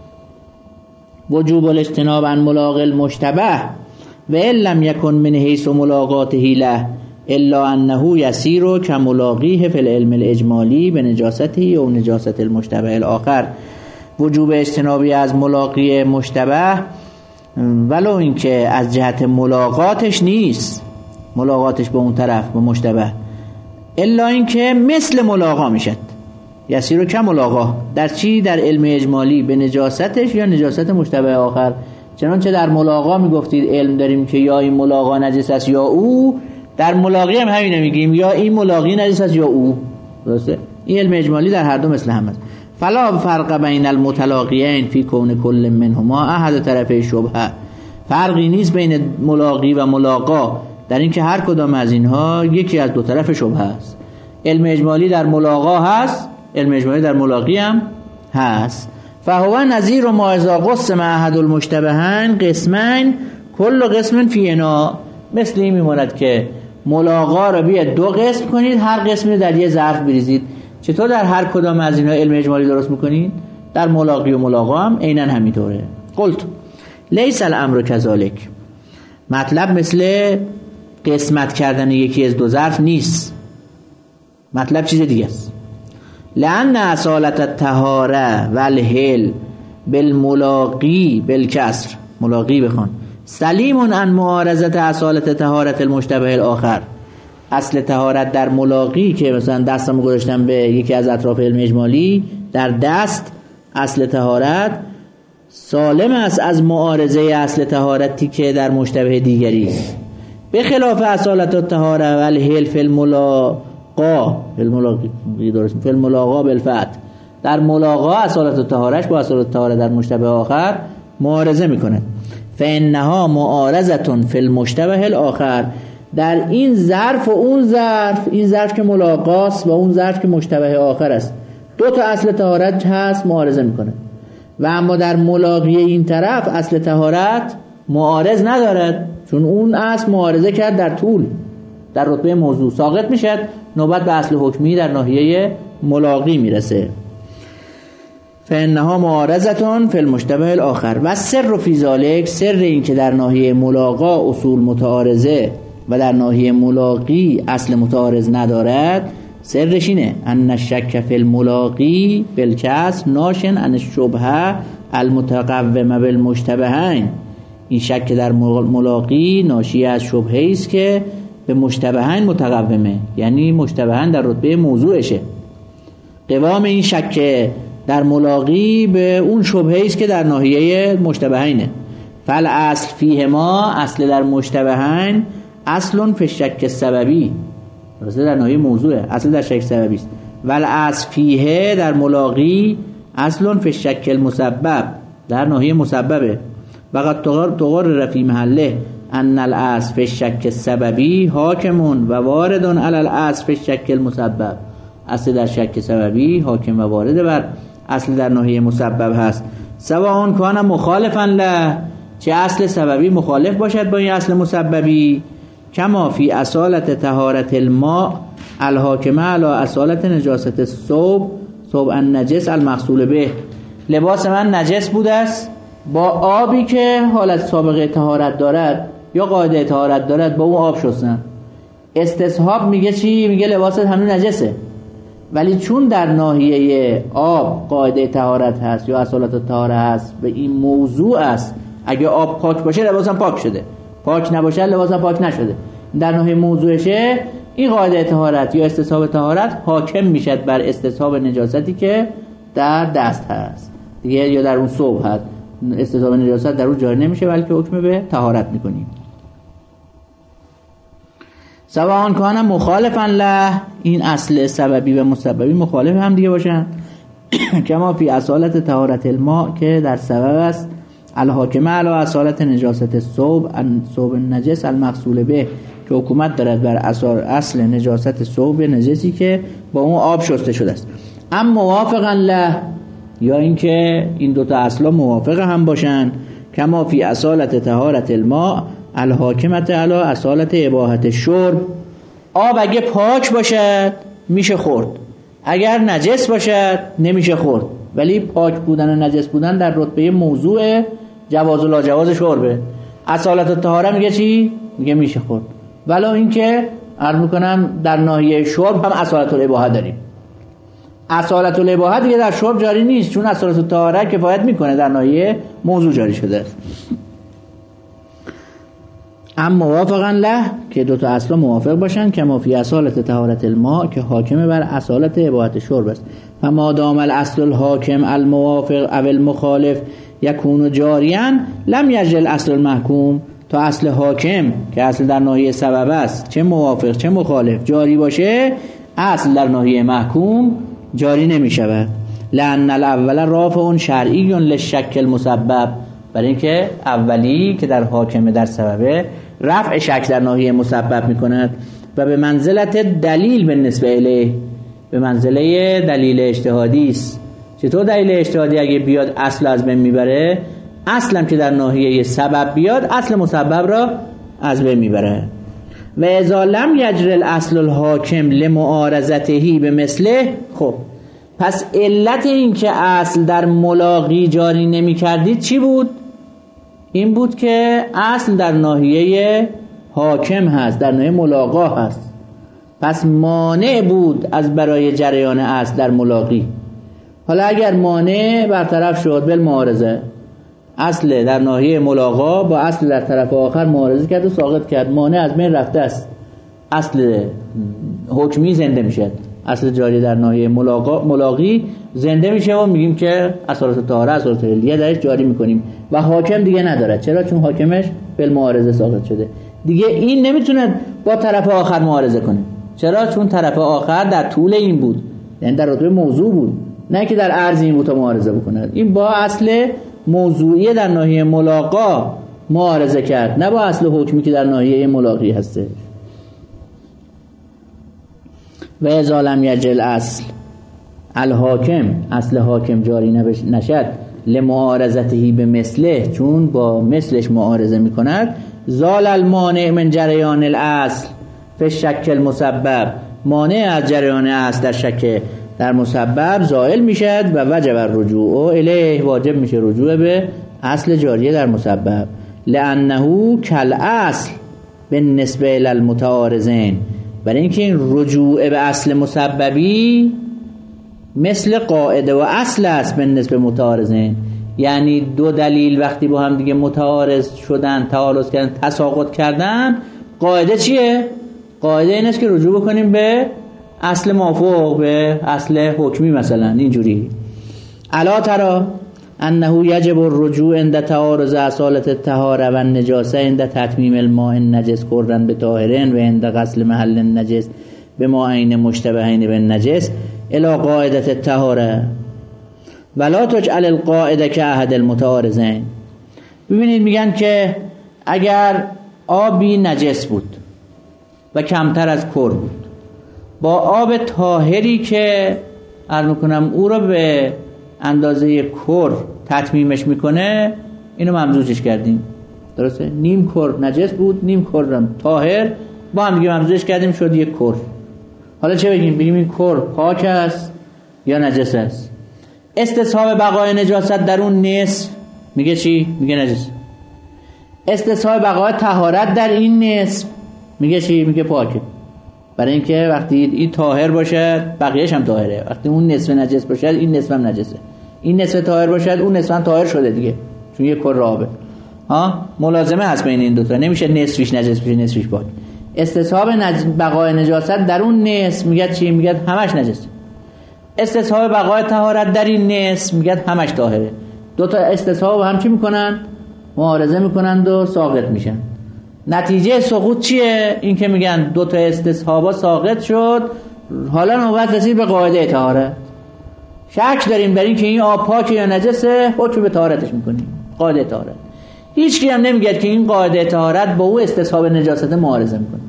وجوب الاجتناب عن ملاقی المشتبه و ان لم یکن من حیث ملاقاته له الا انه یسیر کملاقیه فی العلم الاجمالی به نجاسته و نجاست المشتبه الاخر. وجوب اجتنابی از ملاقی مشتبه ولو اینکه از جهت ملاقاتش نیست، ملاقاتش به اون طرف به مشتبه، الا اینکه مثل ملاقا میشد، یسیر که ملاقا در چی؟ در علم اجمالی به نجاستش یا نجاست مشتبه آخر. چنانچه در ملاقا میگفتید علم داریم که یا این ملاقا نجس است یا او، در ملاقی هم همینه میگیم یا این ملاقی نجس است یا او. درسته؟ این علم اجمالی در هر دو مثل هم است. فلا فرق بین المتلاقیین فی کون کل منهما احد طرفی شبهه، فرقی نیست بین ملاقی و ملاقا در اینکه هر کدام از اینها یکی از دو طرف شبهه است. علم اجمالی در ملاقا هست، علم اجمالی در ملاقی هم هست. فهو نظیر ما اذا قسم احد المشتبهان قسمین کل قسم فی انا، مثل این میموند که ملاقا رو بیاد دو قسم کنید، هر قسمی در یه ظرف بریزید. چطور در هر کدام از اینها علم اجمالی درست میکنید؟ در ملاقی و ملاقا هم عیناً همینطوره. قلت لیس الامر کذالک، مطلب مثل قسمت کردن یکی از دو ظرف نیست، مطلب چیز دیگه است. لأن اصالت الطهاره والحل بالملاقی بالکسر، ملاقی بخوان، سلیم عن معارضت اصالت طهارت المشتبه الاخر. اصل طهارت در ملاقی که مثلا دستمو گذاشتم به یکی از اطراف علم اجمالی در دست، اصل طهارت سالم است از معارضه اصل طهارتی که در مشتبه دیگری است. به خلاف اصالت الطهاره والحل فی الملاقا، فی الملاقا بالفتح، در ملاقا اصالت الطهارهش با اصالت الطهاره در مشتبه آخر معارضه میکنه. فانها معارضه فی المشتبه الاخر، در این ظرف و اون ظرف، این ظرف که ملاقاست و اون ظرف که مشتبه آخر است، دو تا اصل طهارت هست معارضه میکنه. و اما در ملاقی این طرف اصل طهارت معارض ندارد، چون اون اصل معارضه کرد در طول، در رتبه موضوع ساقط میشد، نوبت به اصل حکمی در ناحیه ملاقی میرسه. فانها معارضتون فی المشتبه الاخر و سر فی ذلک، سر این که در ناحیه ملاقا اصول متعارضه و در ناحیه ملاقی اصل متعارض ندارد، سرش اینه ان الشک فی الملاقی بالکسر ناشن عن الشبهه المتقومه بالمشتبهین. این شک در ملاقی ناشی از شبهه است که به مشتبهین متقومه، یعنی مشتبهین در رتبه موضوعشه. قوام این شک در ملاقی به اون شبهه است که در ناحیه مشتبهینه. فل اصل فیه ما، اصل در مشتبهین اصل فی الشک سببی، درسته در ناحیه موضوعه، اصل در شک سببی است. ول اصل فیه در ملاقی اصل فی الشک المسبب، در ناحیه مسببه. وقد تقرر فی محله ان الاصل فی الشک سببی حاکمون و واردون علی الاصل فی الشک المسبب، اصل در شک سببی حاکم و وارد بر اصل در ناحیه مسبب هست. سواء کان مخالفا له، چه اصل سببی مخالف باشد با این اصل مسببی، کما فی اصالت طهارت الماء الحاکمه علی اصالت نجاست الثوب النجس المغسول به. لباس من نجس بوده است، با آبی که حالت سابقه طهارت دارد یا قاعده طهارت دارد با اون آب شستم. استصحاب میگه چی؟ میگه لباست همین نجسه، ولی چون در ناحیه آب قاعده طهارت هست یا اصالت طهارت هست به این موضوع است، اگه آب پاک باشه لباسم پاک شده، پاک نباشه لباسم پاک نشده. در ناحیه موضوعشه این قاعده طهارت یا استصحاب طهارت حاکم میشد بر استصحاب نجاستی که در دست هست دیگه یا در اون ثوب هست. استصحاب نجاست در اون جاری نمیشه بلکه حکم به طهارت میکنیم. سواء کان مخالفا له، این اصل سببی و مسببی مخالف هم دیگه باشن. کما فی اصالت طهارت الماء، که در سبب است الحاکمه علی اصالت نجاست الثوب النجس المغسول به، که حکومت دارد بر اصل نجاست ثوب نجسی که با اون آب شسته شده است. اما موافقا له، یا اینکه این دوتا اصلا موافق هم باشن. کما فی اصالت طهارت الماء الحاکمت علی اصالت اباحت شرب، آب اگه پاک باشد میشه خورد، اگر نجس باشد نمیشه خورد، ولی پاک بودن و نجس بودن در رتبه موضوع جواز و لا جواز شربه. اصالت طهاره میگه چی؟ میگه میشه خورد. ولی اینکه عرض میکنم در ناحیه شرب هم اصالت الاباحه داریم. اصالت الاباحه دیگه در شرب جاری نیست، چون اصالت طهاره کفایت میکنه، در ناحیه موضوع جاری شده است. اما موافقا له، که دوتا اصلا موافق باشن، که ما فی اصالت طهارت الماء، که حاکمه بر اصالت اباحت شرب است. فما دام الاصل الحاکم الموافق او المخالف یکون جاریا لم یجری الاصل المحکوم، تا اصل حاکم که اصل در ناحیه سبب است چه موافق چه مخالف جاری باشه، اصل در ناحیه محکوم جاری نمی شود. لأن الاول رافع شرعی للشک المسبب، برای اینکه اولی که در حاکم در سببه رفع شک در ناحیه مسبب می کند و به منزلت دلیل بالنسبه الیه، به منزله دلیل اجتهادی است. چطور دلیل اجتهادی اگه بیاد اصل از بین میبره؟ اصلا که در ناحیه سبب بیاد اصل مسبب را از بین میبره. و اذا لم یجری الاصل الحاکم لمعارضته به مثله، خب پس علت این که اصل در ملاقی جاری نمی کردید چی بود؟ این بود که اصل در ناحیه حاکم هست، در ناحیه ملاقا هست، پس مانع بود از برای جریان اصل در ملاقی. حالا اگر مانع برطرف شد بالمعارضه، اصل در ناحیه ملاقا با اصل در طرف آخر معارضه کرد و ساقط کرد، مانع از بین رفته است، اصل حکمی زنده میشه، اصل جاری در ناحیه ملاقی زنده میشه و میگیم که اصالت طهاره اصالت علیه درش جاری میکنیم و حاکم دیگه نداره. چرا؟ چون حاکمش بالمعارضه ساقط شده، دیگه این نمیتونه با طرف آخر معارضه کنه. چرا؟ چون طرف آخر در طول این بود، یعنی در رتبه موضوع بود، نه که در عرض این بود تا معارضه بکنه. این با اصل موضوعی در ناحیه ملاقا معارضه کرد، نه با اصل حکمی که در ناحیه ملاقی هسته. و اذا لم یجری الاصل الحاکم، اصل حاکم جاری نشد لمعارضته به مثله، چون با مثلش معارضه میکند، زال المانع من جریان الاصل فی الشک المسبب، مانع از جریان اصل در شک در مسبب زائل میشد و وجب الرجوع الیه، واجب میشه رجوع به اصل جاریه در مسبب. لانه کالاصل بالنسبه الی المتعارضین، برای اینکه این رجوع به اصل مسببی مثل قاعده و اصل است بالنسبه متعارضین. یعنی دو دلیل وقتی با هم دیگه متعارض شدن، تعارض کردن، تساقط کردن، قاعده چیه؟ قاعده این است که رجوع بکنیم به اصل موافق، به اصل حکمی. مثلا اینجوری الا ترى انه یجب الرجوع عند تعارض اصالت الطهاره و النجاسه عند تتمیم الماء النجس قرا بطاهرین و عند غسل محل النجس بماءین مشتبهین بالنجس الى قاعده الطهاره ولا تجعل القاعده كأحد المتعارضین. ببینید میگن که اگر آبی نجس بود و کمتر از کر بود، با آب طاهری که عرض میکنم او را به اندازه کر تتمیمش میکنه، اینو ممزوجش کردیم. درسته؟ نیم کر نجس بود، نیم کر طاهر، با هم دیگه ممزوجش کردیم، شد یک کر. حالا چه بگیم؟ بگیم این کر پاک است یا نجس است؟ استصحاب بقای نجاست در اون نصف میگه چی؟ میگه نجس. استصحاب بقای طهارت در این نصف میگه چی؟ میگه پاکه. برای اینکه وقتی این طاهر باشد بقیه‌اش هم طاهره، وقتی اون نصف نجس باشد این نصف هم نجسه، این نصف طاهر باشد اون نصف هم طاهر شده دیگه، چون یک کر آبه. ملازمه هست بین این دو تا، نمیشه نصفش نجس بشه نصفش پاک. استصحاب بقای نجاست در اون نصف میگه چی؟ میگه همش نجسه. استصحاب بقای طهارت در این نصف میگه همش طاهره. دو تا استصحاب هم چی میکنن؟ معارضه میکنند و ساقط میشن. نتیجه سقوط چیه؟ این که میگن دو تا استصحابا ساقط شد، حالا نوبت رسید به قاعده طهارت. شک داریم در این که این آب پاکه یا نجسه، حکم به طهارتش میکنیم، قاعده طهارت. هیچ کی هم نمیگه که این قاعده طهارت با او استصحاب نجاست معارضه میکنه.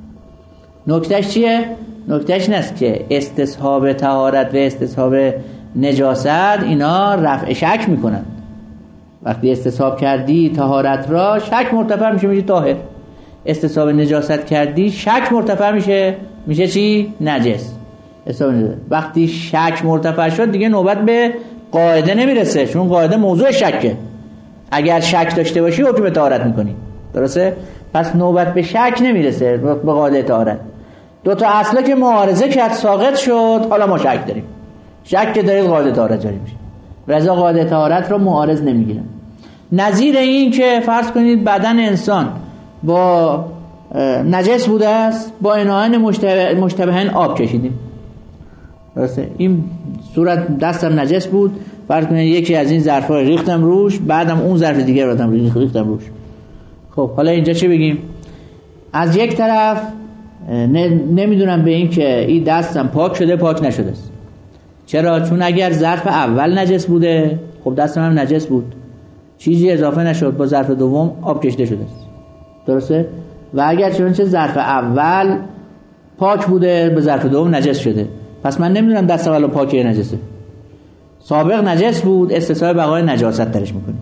نکتهش چیه؟ نکتهش این است که استصحاب طهارت و استصحاب نجاست اینا رفع شک میکنن. وقتی استصحاب کردی طهارت را، شک مرتفع میشه طاهر. استصحاب نجاست کردی، شک مرتفع میشه چی؟ نجس. وقتی شک مرتفع شد دیگه نوبت به قاعده نمیرسه، چون قاعده موضوع شکه. اگر شک داشته باشی حکم به طهارت میکنی. درسته؟ پس نوبت به شک نمیرسه به قاعده طهارت. دو تا اصله که معارضه کرد ساقط شد، حالا ما شک داریم. شک که دارید قاعده طهارت جاری میشه. رضا قاعده طهارت رو معارض نمیگیرن. نظیر این که فرض کنید بدن انسان با نجس بوده است، با اناء مشتبهین آب کشیدیم. درسته؟ این صورت دستم نجس بود، فرض کنید یکی از این ظرفا ریختم روش، بعدم اون ظرف دیگه رو ریختم روش. خب حالا اینجا چی بگیم؟ از یک طرف نمیدونم به این که این دستم پاک شده پاک نشده است. چرا؟ چون اگر ظرف اول نجس بوده، خب دستم هم نجس بود، چیزی اضافه نشد، با ظرف دوم آب کشیده شده است. درسته؟ و اگر چون ظرف اول پاک بوده، به ظرف دوم نجس شده، پس من نمیدونم دست اول پاکه یا نجسه. سابق نجس بود، استصحاب بقای نجاست درش میکنیم.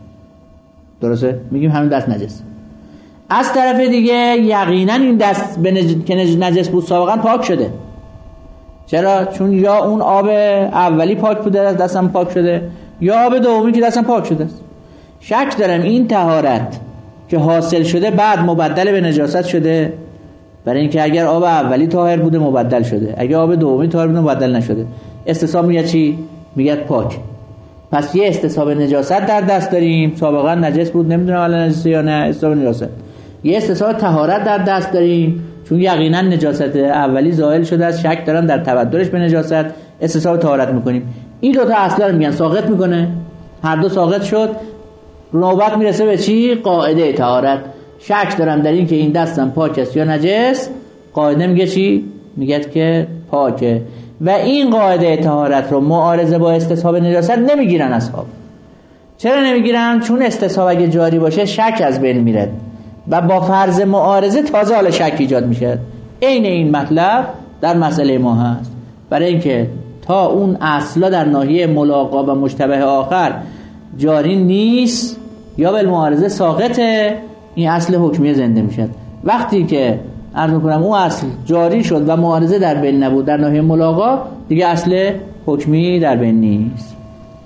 درسته؟ میگیم همین دست نجس. از طرف دیگه یقینا این دست که نجس بود سابقا پاک شده. چرا؟ چون یا اون آب اولی پاک بوده از دستم پاک شده، یا آب دومی که دستم پاک شده است. شک دارم این طهارت که حاصل شده بعد مبدل به نجاست شده، برای اینکه اگر آب اولی طاهر بوده مبدل شده، اگر آب دومی طاهر بوده مبدل نشده. استصحاب میگه چی؟ میگه پاک. پس یه استصحاب نجاست در دست داریم، سابقا نجس بود، نمیدونم الان نجسه یا نه، استصحاب نجاست. یه استصحاب طهارت در دست داریم، چون یقینا نجاست اولی زائل شده است، شک دارن در تبدلش به نجاست، استصحاب طهارت میکنیم. این دو تا اصلا رو میگن ساقط میکنه، هر دو ساقط شد، نوبت میرسه به چی؟ قاعده طهارت. شک دارم در این که این دستم پاک است یا نجس، قاعده میگه چی؟ میگه که پاکه. و این قاعده طهارت رو معارضه با استصحاب نجاست نمیگیرن اصحاب. چرا نمیگیرن؟ چون استصحاب اگه جاری باشه شک از بین میره و با فرض معارضه تازه حال شک ایجاد میشه. عین این مطلب در مسئله ما هست. برای اینکه تا اون اصلا در ناحیه ملاقا و مشتبه آخر جاری نیست یا بالمعارضه ساقطه، این اصل حکمی زنده میشد. وقتی که عرض میکنم اون اصل جاری شد و معارضه در بین نبود در ناحیه ملاقا، دیگه اصل حکمی در بین نیست.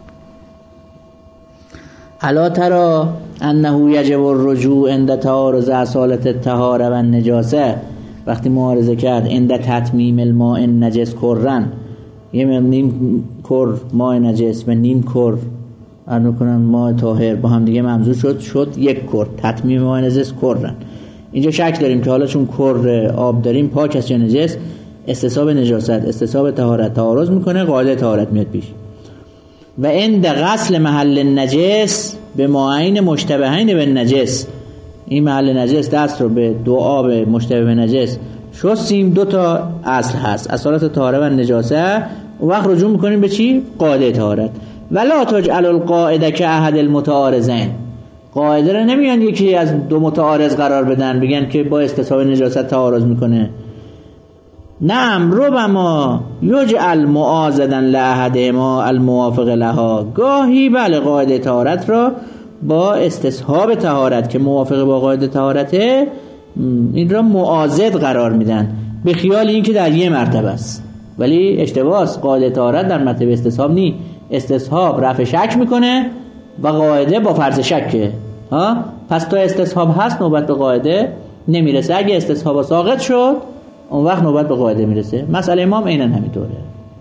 الا ترى انه یجب الرجوع عند تعارض اصالت الطهاره و النجاسه، وقتی معارضه کرد عند تتمیم الماء النجس کرن، یه نیم کر ماء نجس و نیم کر عرض میکنم ماء طاهر با هم دیگه ممزوج شد یک کر، تتمیم ماء نجس کرن. اینجا شک داریم که حالا چون کر آب داریم پاک است یا نجس، استصحاب نجاست استصحاب طهارت تعارض میکنه، قاعده طهارت میاد پیش. و عند غسل محل النجس به ماعین مشتبهین به نجس، این محل نجس دست رو به دو آب مشتبه به نجس شستیم، دو تا اصل هست، اصالت طهاره و نجاسه. و وقت رجوع میکنیم به چی؟ قاعده طهارت. ولا تجعل القاعده که احد المتعارضین، قاعده رو نمیان یکی از دو متعارض قرار بدن بگن که با استصحاب نجاست تعارض میکنه. نعم ربما یجعل معاضدا لاحدهما الموافق لها، گاهی بله قاعده طهارت را با استصحاب طهارت که موافق با قاعده طهارته این را معاضد قرار میدن، به خیال این که در یه مرتبه است، ولی اشتباه است. قاعده طهارت در مرتبه استصحاب نی، استصحاب رفع شک میکنه و قاعده با فرض شکه. پس تا استصحاب هست نوبت به قاعده نمیرسه، اگه استصحاب ساقط شد اون وقت نوبت به قاعده میرسه. مسئله امام عیناً همینطوره.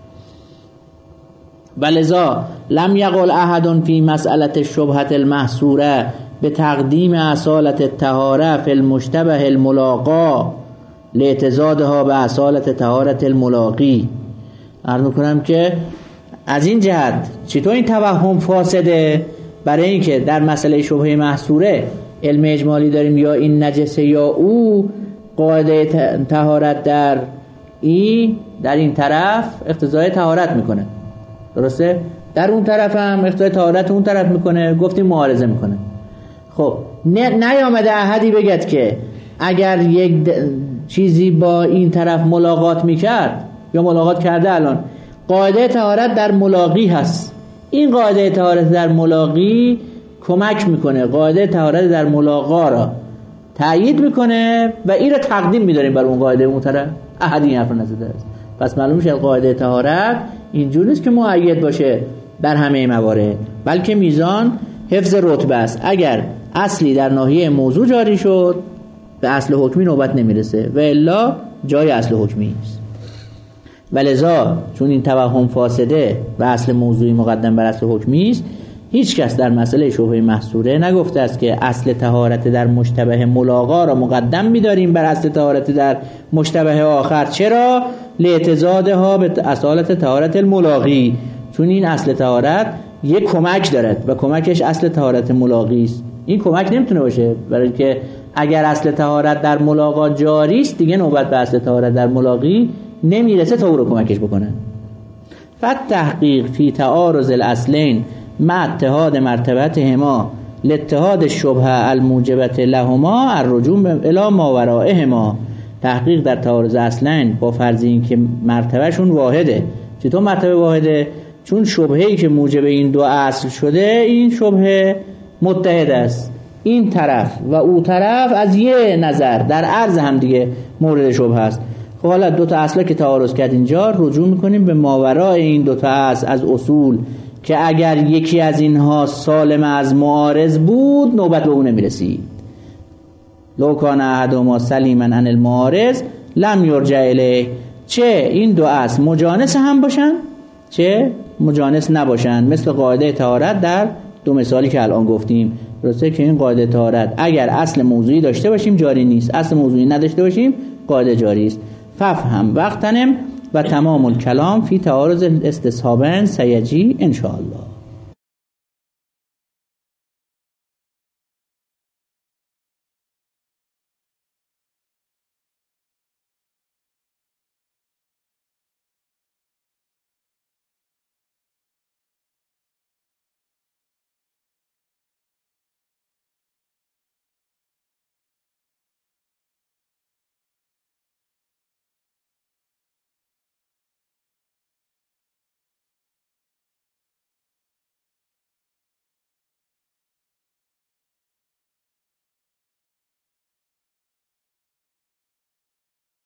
ولذا لم یقل احد فی مسئله الشبهه المحصوره به تقدیم اصالت الطهاره فی المشتبه الملاقا لاعتضادها به اصالت طهارت الملاقی. عرض میکنم که از این جهت چطور این توهم فاسده؟ برای اینکه در مسئله شبهه محصوره علم اجمالی داریم، یا این نجسه یا او، قاعده طهارت در این طرف اقتضای طهارت میکنه، درسته؟ در اون طرف هم اقتضای طهارت اون طرف میکنه، گفتیم معارضه میکنه. خب نیامده احدی بگد که اگر یک چیزی با این طرف ملاقات میکرد یا ملاقات کرده، الان قاعده طهارت در ملاقی هست، این قاعده طهارت در ملاقی کمک میکنه قاعده طهارت در ملاقا را تأیید میکنه و این را تقدیم میداریم بر اون قاعده اون طرف. احد این حرف نزده است. پس معلوم میشه قاعده طهارت اینجور نیست که مؤید باشه در همه موارد، بلکه میزان حفظ رتبه است. اگر اصلی در ناحیه موضوع جاری شد به اصل حکمی نوبت نمیرسه و الا جای اصل حکمی است. ولذا چون این توهم فاسده و اصل موضوعی مقدم بر اصل حکمی است، هیچ کس در مسئله شبهه محصوره نگفته است که اصل طهارت در مشتبه ملاقا را مقدم می‌داریم بر اصل طهارت در مشتبه آخر. چرا؟ لاعتضادها به اصالت طهارت الملاقی، چون این اصل طهارت یک کمک دارد و کمکش اصل طهارت ملاقی است. این کمک نمیتونه باشه، برای اینکه اگر اصل طهارت در ملاقا جاری است دیگه نوبت به اصل طهارت در ملاقی نمیرسه تا او رو کمکش بکنه. فالتحقیق فی تعارض الاصلین مع اتحاد مرتبتهما لاتحاد الشبهه الموجبه لهما الرجوع الی ما ورائهما. تحقیق در تعارض اصلین با فرض این که مرتبهشون واحده. چطور مرتبه واحده؟ چون شبهه‌ای که موجب این دو اصل شده، این شبهه متحد است، این طرف و او طرف از یه نظر در عرض هم دیگه مورد شبهه است. خب حالا دو تا اصلا که تعارض کرد اینجا، رجوع میکنیم به ماورای این دو تا اصل از اصول که اگر یکی از اینها سالم از معارض بود نوبت به اون نمیرسید. لو کان احدهما سلیما عن المعارض لم یرجع الیه. چه این دو اصل مجانس هم باشن چه مجانس نباشن، مثل قاعده طهارت در دو مثالی که الان گفتیم. درسته که این قاعده طهارت اگر اصل موضوعی داشته باشیم جاری نیست، اصل موضوعی نداشته باشیم قاعده جاری است. ففهم وقتنم و تمام الکلام فی تعارض الاستصحابین سیجی ان شاء الله.